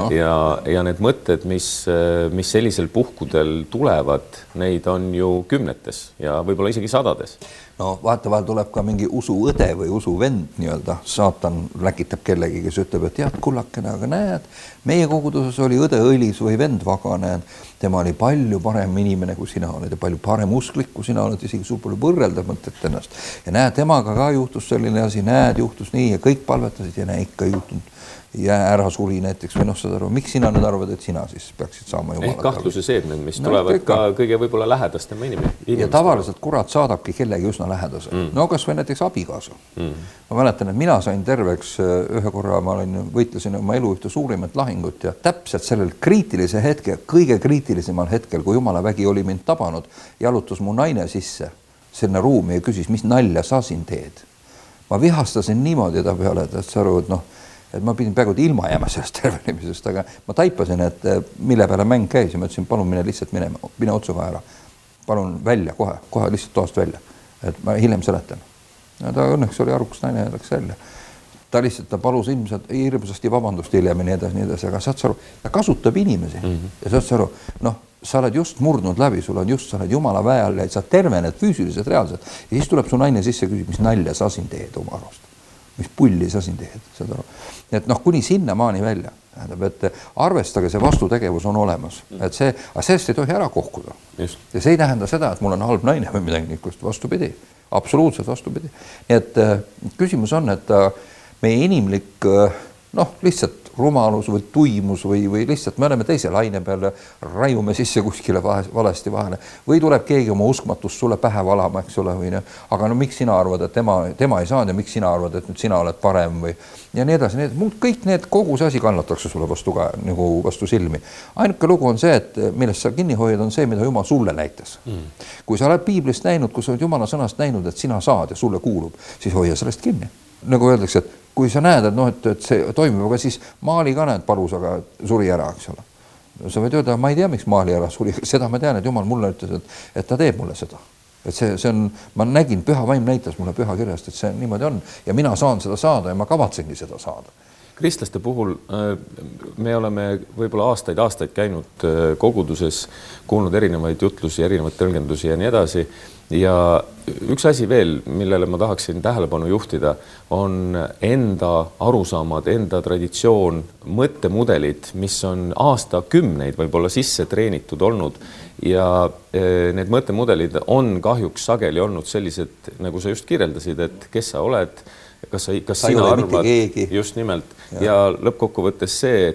Ja need mõtted, mis sellisel puhkudel tulevad, neid on ju kümnetes ja võib-olla isegi sadades. Vaatevahel tuleb ka mingi usuõde või usuvend nii-öelda. Saatan läkitab kellegi, kes ütleb, et jah, kullakene, aga näed, meie koguduses oli õde õilis või vend vagane. Tema oli palju parem inimene, kui sina oled ja palju parem usklik, kui sina oled, isegi sul pole võrrelda mõtet ennast. Ja näed, temaga ka juhtus selline asi, näed, juhtus nii ja kõik palvetasid ja näe, ikka juhtunud. Ja ära suri näiteks või saad aru, miks sina nüüd arvad, et sina siis peaksid saama Jumalat? Kahtluse seedmed, mis tulevad ka kõige võib-olla lähedastema inimestele. Ja tavaliselt kurat saadabki kellegi üsna lähedase. Kas või näiteks abikaasa. Ma mäletan, et mina sain terveks ühe korra, ma võitlesin oma elu ühte suurimat lahingut ja täpselt sellel kriitilise hetke, kõige kriitilisemal hetkel, kui Jumala vägi oli mind tabanud, jalutus mu naine sisse sinna ruumi ja küsis, mis nalja sa siin teed. Ma vihastasin niimoodi ta peale, et sa aru, et ma pidin peaaegu ilma jääma sellest tervenemisest, aga ma taipasin, et mille peale mäng käis ja ma ütlesin, palun mine lihtsalt mine otsuga ära. Palun välja, kohe lihtsalt toast välja, et ma hiljem seletan. Ja ta õnneks oli arukas naine ja läks välja. Ta lihtsalt palus ilmselt hirmsasti vabandust hiljem ja nii edasi, aga saad sa aru, ta kasutab inimesi ja saad sa aru, sa oled just murdnud läbi, sa oled Jumala väe all ja sa tervened füüsiliselt reaalselt ja siis tuleb su naine sisse ja küsib, mis nalja sa siin teed oma arust. Mis pulli sa siin teed, saad aru. Et kuni sinna maani välja, et arvestage, see vastutegevus on olemas, et sellest ei tohi ära kohkuda. Just. Ja see ei tähenda seda, et mul on halb naine või midagi niisugust, vastupidi, absoluutselt vastupidi. Nii et küsimus on, et meie inimlik, lihtsalt rumalus või tuimus või lihtsalt me oleme teise laine peale, raiume sisse kuskile valesti vahele või tuleb keegi oma uskmatust sulle pähe valama, eks ole, või aga miks sina arvad, et tema ei saanud ja miks sina arvad, et nüüd sina oled parem või ja nii edasi, kõik need kogu see asi kannatakse sulle vastu silmi. Ainuke lugu on see, et millest sa kinni hoiad, on see, mida Jumal sulle näitas. Kui sa oled piiblist näinud, kui sa oled Jumala sõnast näinud, et sina saad ja sulle kuulub, siis hoia sellest kinni. Nagu öeldakse, et kui sa näed, et see toimub, aga siis Maali ka näed palus, aga suri ära, eks ole. Sa võid öelda, ma ei tea, miks Maali ära suri, seda ma tean, et Jumal mulle ütles, et ta teeb mulle seda. Et see on, ma nägin, püha vaim näitas mulle püha kirjast, et see niimoodi on ja mina saan seda saada ja ma kavatsengi seda saada. kristlaste puhul me oleme võib-olla aastaid käinud koguduses, kuulnud erinevaid jutlusi, erinevaid tõlgendusi ja nii edasi. Ja üks asi veel, millele ma tahaksin tähelepanu juhtida, on enda arusaamad, enda traditsioon, mõttemudelid, mis on aastakümneid võib-olla sisse treenitud olnud ja need mõttemudelid on kahjuks sageli olnud sellised, nagu sa just kirjeldasid, et kes sa oled, kas sina arvad, just nimelt ja lõppkokkuvõttes see,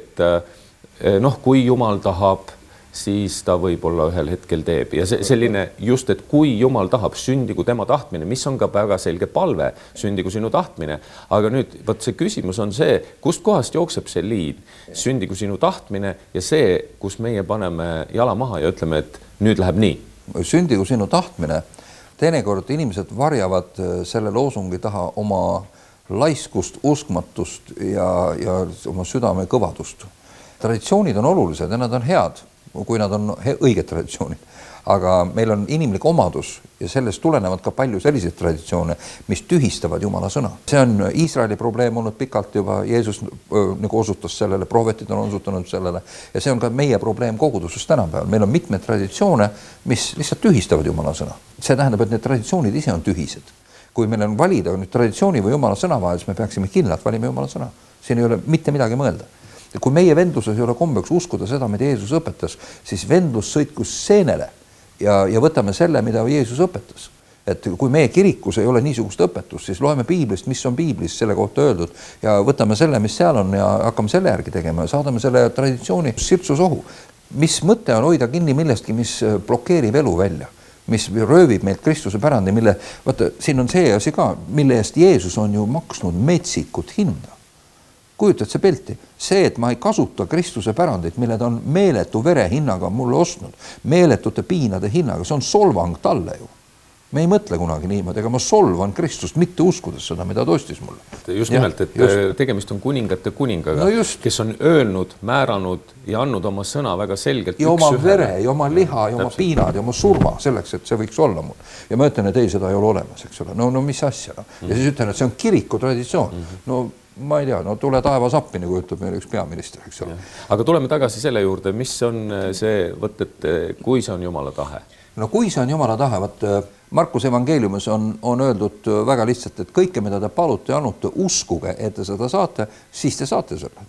et kui Jumal tahab, siis ta võib-olla ühel hetkel teeb ja selline just, et kui Jumal tahab, sündigu tema tahtmine, mis on ka väga selge palve, sündigu sinu tahtmine. Aga nüüd, võt see küsimus on see, kust kohast jookseb see liin, sündigu sinu tahtmine ja see, kus meie paneme jala maha ja ütleme, et nüüd läheb nii. Sündigu sinu tahtmine, teinekord inimesed varjavad selle loosungi taha oma laiskust, uskmatust ja oma südame kõvadust. Traditsioonid on olulised ja nad on head, kui nad on õiged traditsioonid. Aga meil on inimlik omadus ja sellest tulenevad ka palju selliseid traditsioone, mis tühistavad Jumala sõna. See on Iisraeli probleem olnud pikalt juba, Jeesus nagu osutas sellele, prohvetid on osutanud sellele ja see on ka meie probleem koguduses tänapäeval. Meil on mitmed traditsioone, mis lihtsalt tühistavad Jumala sõna. See tähendab, et need traditsioonid ise on tühised. Kui meil on valida nüüd traditsiooni või Jumala sõna vahel, siis me peaksime kindlalt valima Jumala sõna. Siin ei ole mitte midagi mõelda. Kui meie vendluses ei ole kombeks uskuda seda, mida Jeesus õpetas, siis vendlus sõitkus seenele ja võtame selle, mida Jeesus õpetas. Et kui meie kirikus ei ole niisugust õpetust, siis loeme piiblist, mis on piiblis selle kohta öeldud ja võtame selle, mis seal on ja hakkame selle järgi tegema ja saadame selle traditsiooni sirtsusohu. Mis mõte on hoida kinni millestki, mis blokeerib elu välja, mis röövib meilt Kristuse pärandi, siin on see asi ka, mille eest Jeesus on ju maksnud metsikut hinda. Kujutad see pilti? See, et ma ei kasuta Kristuse pärandit, mille ta on meeletu verehinnaga mulle ostnud, meeletute piinade hinnaga, see on solvang talle ju. Me ei mõtle kunagi niimoodi, aga ma solvan Kristust mitte uskudes seda, mida ta ostis mulle. Just nimelt, et tegemist on kuningate kuningaga, kes on öelnud, määranud ja andnud oma sõna väga selgelt. Ja oma vere, ja oma liha, ja oma piinad, ja oma surma selleks, et see võiks olla mul. Ja ma ütlen, et ei, seda ei ole olemas, eks ole. No mis asja? Ja siis ütlen, et see on kiriku traditsioon. No ma ei tea, tule taevas appi, nagu ütleb meil üks peaminister, eks ole. Aga tuleme tagasi selle juurde, mis on see, et kui see on Jumala tahe? No kui see on Jumala tahe, Markuse evangeeliumis on öeldud väga lihtsalt, et kõike, mida te palute ja annute, uskuge, et te seda saate, siis te saate selle.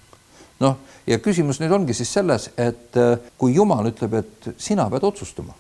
Ja küsimus nüüd ongi siis selles, et kui Jumal ütleb, et sina pead otsustama,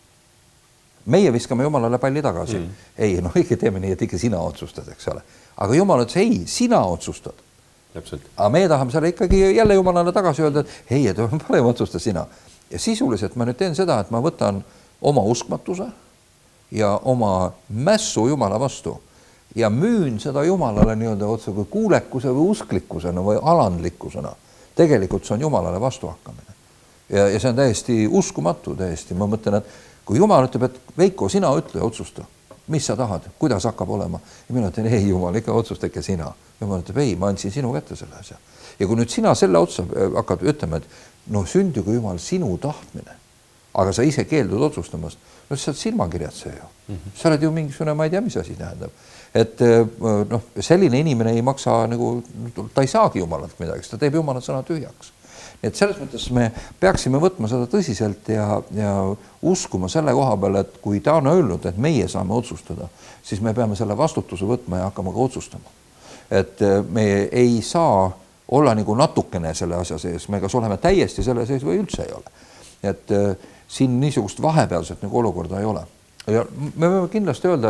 meie viskame Jumalale palli tagasi. Ei, ikka teeme nii, et ikka sina otsustad, eks ole. Aga Jumal ütles, ei, sina otsustad. Täpselt. Aga me tahame selle ikkagi jälle Jumalale tagasi öelda, et ei, et parem otsusta sina. Ja sisuliselt ma nüüd teen seda, et ma võtan oma uskmatuse ja oma mässu Jumala vastu ja müün seda Jumalale nii-öelda otsa kui kuulekuse või usklikkusena või alandlikkusena. Tegelikult see on Jumalale vastu hakkamine. Ja see on täiesti uskumatu täiesti. Ma mõtlen, et kui Jumal ütleb, et Veiko, sina ütle ja otsusta, mis sa tahad, kuidas hakkab olema. Ja mina ütlen, ei Jumal, ikka otsusta ikka sina. Jumal ütleb, ei, ma andsin sinu kätte selle asja. Ja kui nüüd sina selle otsa hakkad ütlema, et sündigu Jumal sinu tahtmine, aga sa ise keeldud otsustamast, sa oled silmakirjad see ju. Sa oled ju mingisugune, ma ei tea, mis asi tähendab. Et selline inimene ei maksa, ta ei saagi Jumalalt midagi, ta teeb Jumala sõna tühjaks. Nii et selles mõttes me peaksime võtma seda tõsiselt ja uskuma selle koha peale, et kui ta on öelnud, et meie saame otsustada, siis me peame selle vastutuse võtma ja hakkama ka otsustama. Et me ei saa olla nagu natukene selle asja sees, me kas oleme täiesti selle sees või üldse ei ole. Et siin niisugust vahepealset nagu olukorda ei ole. Ja me võime kindlasti öelda,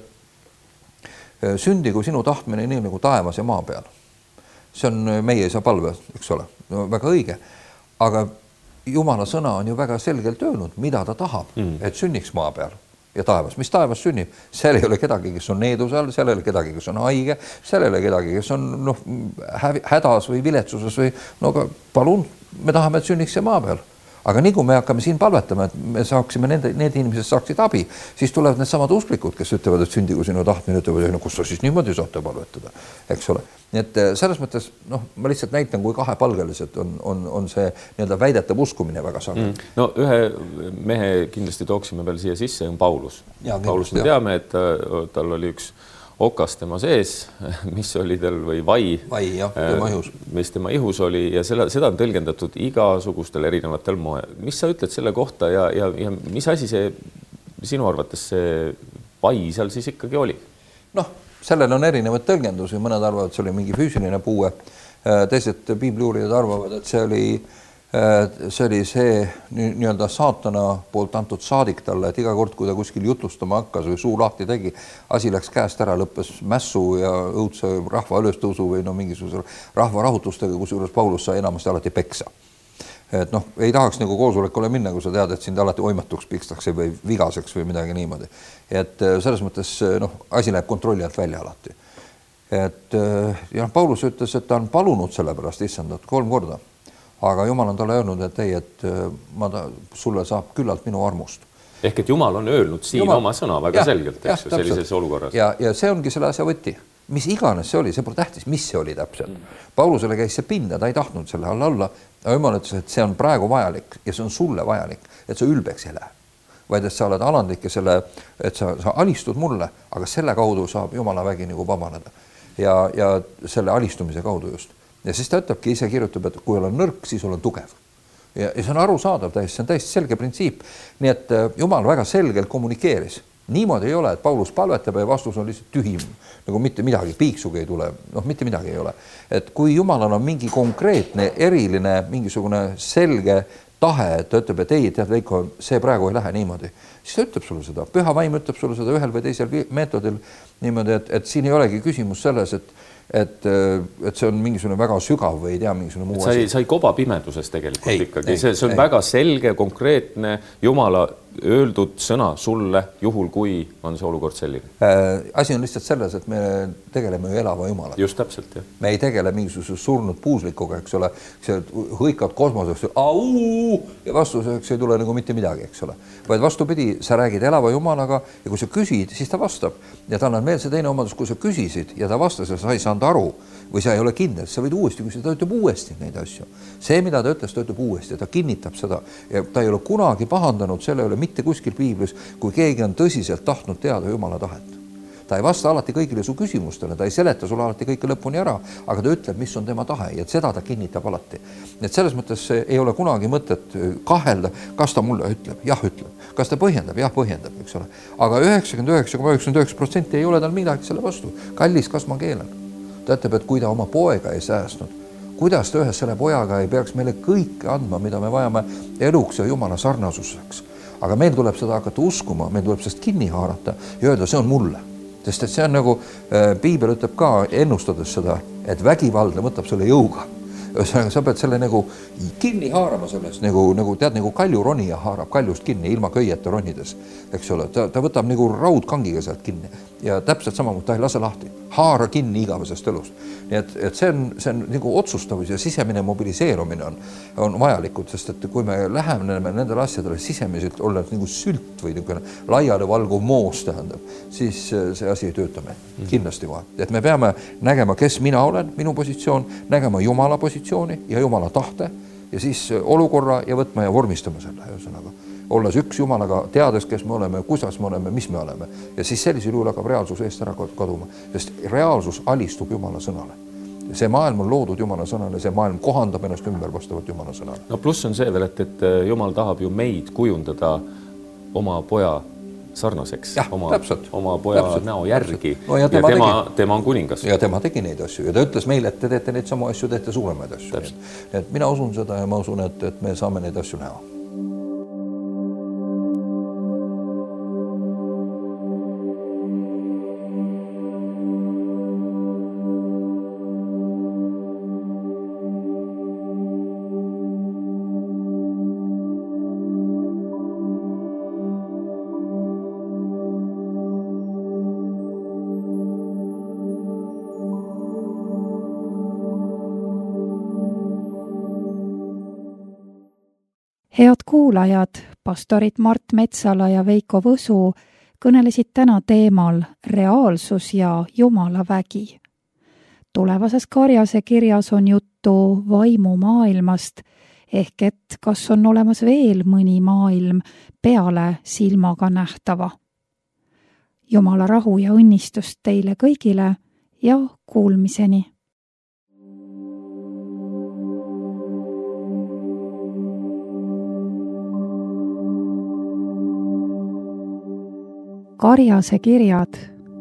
et sündigu sinu tahtmine nii nagu taevas ja maa peal. See on meie isa palve, eks ole, väga õige. Aga Jumala sõna on ju väga selgelt öelnud, mida ta tahab, et sünniks maa peal ja taevas. Mis taevas sünnib? Seal ei ole kedagi, kes on needuse all, seal ei ole kedagi, kes on haige, seal ei ole kedagi, kes on hädas või viletsuses või palun, me tahame, et sünniks see maa peal. Aga nii kui me hakkame siin palvetama, et me saaksime need inimesed saaksid abi, siis tulevad need samad usklikud, kes ütlevad, et sündigu sinu tahtmine, ütlevad, kus sa siis niimoodi saate palvetada, eks ole. Nii et selles mõttes, ma lihtsalt näitan, kui kahepalgeliselt on see nii-öelda väidetav uskumine väga sageli. Ühe mehe kindlasti tooksime veel siia sisse, on Paulus. Paulus me teame, et tal oli üks okas tema sees, mis oli tal või vai, jah, tema ihus. Mis tema ihus oli ja seda on tõlgendatud igasugustel erinevatel moel. Mis sa ütled selle kohta ja mis asi see sinu arvates see vai seal siis ikkagi oli? Noh, sellel on erinevad tõlgendusi, mõned arvavad, see oli mingi füüsiline puue, teised piibliuurijad arvavad, et see oli nii-öelda saatana poolt antud saadik talle, et iga kord, kui ta kuskil jutlustama hakkas või suu lahti tegi, asi läks käest ära, lõppes mässu ja õudse rahva ülestõusu või mingisuguse rahva rahutustega, kusjuures Paulus sai enamasti alati peksa. Et ei tahaks nagu koosolekule minna, kui sa tead, et sind alati oimatuks pikstakse või vigaseks või midagi niimoodi. Et selles mõttes asi läheb kontrolli alt välja alati. Et Paulus ütles, et ta on palunud selle pärast issandat 3 korda. Aga Jumal on talle öelnud, et ei, et sulle saab küllalt minu armust. Ehk et Jumal on öelnud siin oma sõna väga selgelt, eks ju, sellises olukorras. Ja see ongi selle asja võti. Mis iganes see oli, see pole tähtis, mis see oli täpselt. Paulusele käis see pinda, ta ei tahtnud selle alla. Aga Jumal ütles, et see on praegu vajalik ja see on sulle vajalik, et sa ülbeks ei lähe. Vaid et sa oled alandlik ja et sa alistud mulle, aga selle kaudu saab Jumala vägi nagu vabaneda. Ja selle alistumise kaudu just. Ja siis ta ütlebki, ise kirjutab, et kui olen nõrk, siis olen tugev. Ja see on arusaadav täiesti, see on täiesti selge printsiip. Nii et Jumal väga selgelt kommunikeeris. Niimoodi ei ole, et Paulus palvetab ja vastus on lihtsalt tühim, nagu mitte midagi, piiksugi ei tule, mitte midagi ei ole. Et kui Jumalal on mingi konkreetne, eriline, mingisugune selge tahe, et ta ütleb, et ei, tead Veiko, see praegu ei lähe niimoodi, siis ta ütleb sulle seda. Püha vaim ütleb sulle seda ühel või teisel meetodil niimoodi, et siin ei olegi küsimus selles, et see on mingisugune väga sügav või ei tea mingisugune muu asi. Sa ei koba pimeduses tegelikult ikkagi. See on väga selge, konkreetne Jumala öeldud sõna sulle, juhul kui on see olukord selline. Asi on lihtsalt selles, et me tegeleme ju elava Jumala. Just täpselt, jah. Me ei tegele mingisuguse surnud puuslikuga, eks ole. See hõikad kosmoseks, ja vastuseks ei tule nagu mitte midagi, eks ole. Vaid vastupidi, sa räägid elava Jumalaga ja kui sa küsid, siis ta vastab. Ja tal on veel see teine omadus, kui sa küsisid ja ta vastas ja sa ei saanud aru või sa ei ole kindel, sa võid uuesti küsida, ta ütleb uuesti neid asju. See, mida ta ütles, ta ütleb uuesti, ta kinnitab seda ja ta ei ole kunagi pahandanud selle üle mitte kuskil piiblis, kui keegi on tõsiselt tahtnud teada Jumala tahet. Ta ei vasta alati kõigile su küsimustele, ta ei seleta sulle alati kõike lõpuni ära, aga ta ütleb, mis on tema tahe ja seda ta kinnitab alati. Et selles mõttes ei ole kunagi mõtet kahelda, kas ta mulle ütleb, jah ütleb, kas ta põhjendab, jah põhjendab, eks ole. Aga 99,99% ei ole tal midagi selle vastu. Kallis, kas ma keelan? Ta ütleb, et kui ta oma poega ei säästnud, kuidas ta ühes selle pojaga ei peaks meile kõike andma, mida me vajame eluks ja Jumala sarnasuseks. Aga meil tuleb seda hakata uskuma, meil tuleb sellest kinni haarata ja öelda, see on mulle. Sest et see on nagu, piibel ütleb ka ennustades seda, et vägivalda võtab selle jõuga. Sa pead selle nagu kinni haarama sellest, nagu tead, nagu kaljuronija haarab kaljust kinni ilma köieta ronides, eks ole. Ta võtab nagu raudkangiga sealt kinni ja täpselt samamoodi ta ei lase lahti. Haara kinni igavesest elust. Nii et see on nagu otsustavus ja sisemine mobiliseerumine on vajalikud, sest et kui me läheme nendele asjadele sisemiselt olla nagu sült või laiale valguv moos tähendab, siis see asi ei tööta meil. Kindlasti kohe. Et me peame nägema, kes mina olen, minu positsioon, nägema Jumala positsiooni ja Jumala tahte ja siis olukorra ja võtma ja vormistama selle ühesõnaga. Olles üks Jumalaga, teades, kes me oleme, kuidas me oleme, mis me oleme. Ja siis sellisel juhul hakkab reaalsus eest ära kaduma, sest reaalsus alistub Jumala sõnale. See maailm on loodud Jumala sõnale, see maailm kohandab ennast ümber vastavalt Jumala sõnale. No pluss on see veel, et Jumal tahab ju meid kujundada oma poja sarnaseks, oma poja näo järgi no, ja tema on kuningas. Ja tema tegi neid asju ja ta ütles meile, et te teete neid samu asju, teete suuremaid asju. Et mina usun seda ja ma usun, et me saame neid asju näha. Head kuulajad, pastorid Mart Metsala ja Veiko Võsu kõnelesid täna teemal reaalsus ja Jumala vägi. Tulevases Karjase kirjas on juttu vaimumaailmast, ehk et kas on olemas veel mõni maailm peale silmaga nähtava. Jumala rahu ja õnnistust teile kõigile ja kuulmiseni. Karjase kirjad.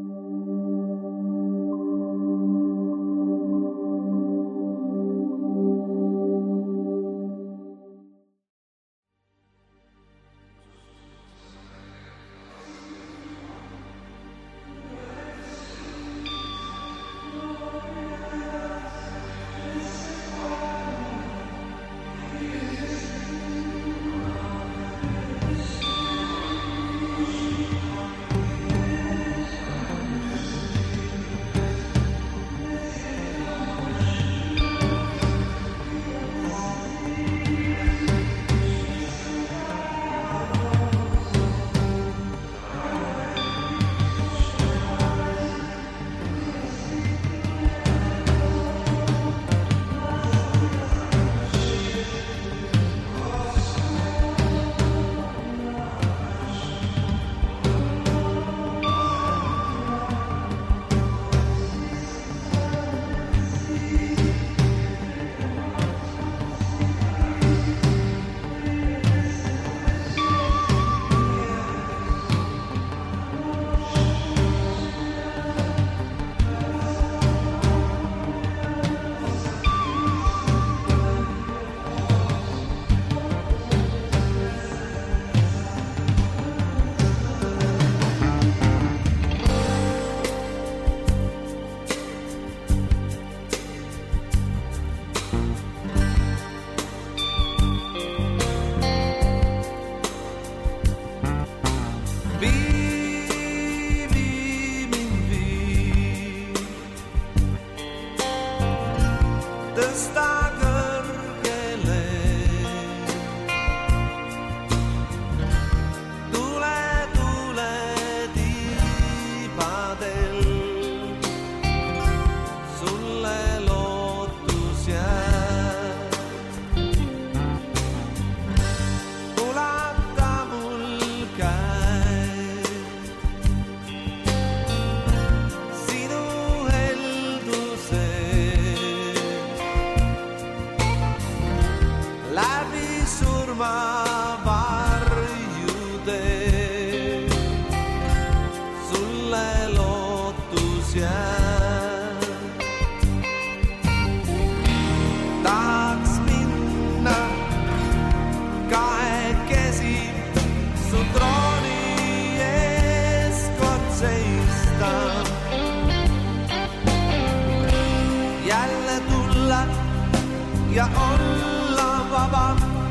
Ja olla vaba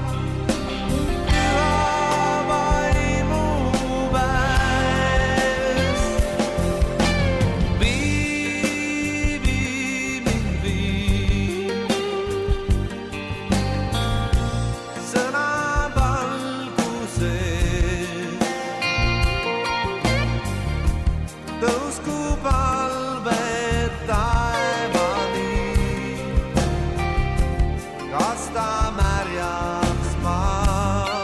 püha vaimu väes. Vii mind vii sõna valguses. Tõusku palve taevani, kas ta märjaks maa.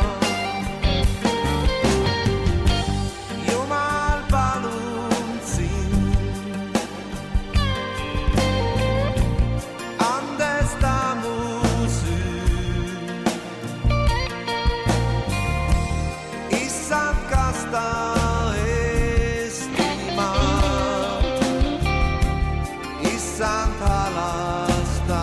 Jumal, palun sind, andesta mu süü. Issand, kas ta Eestimaa, issand halasta.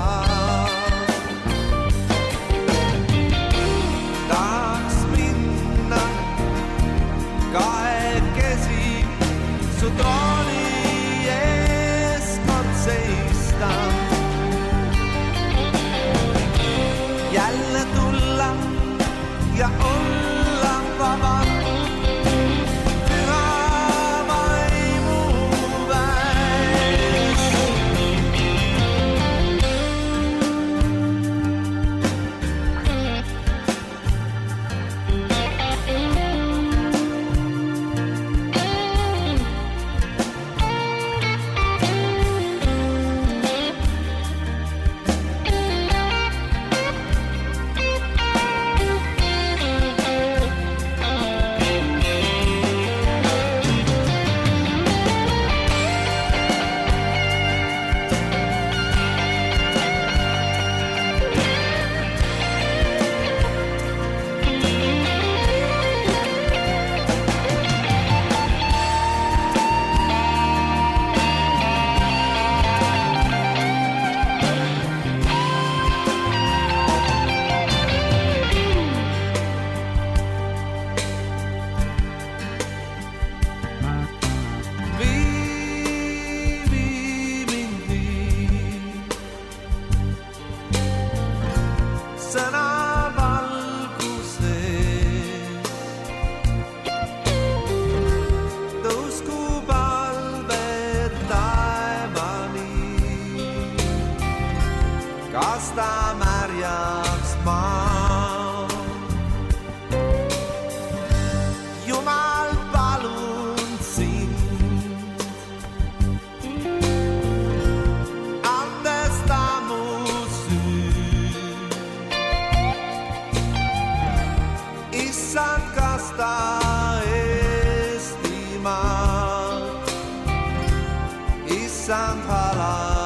Kahekesi su trooni ees kord seista. Jälle tulla ja olla vaba püha vaimu väes. issand halal.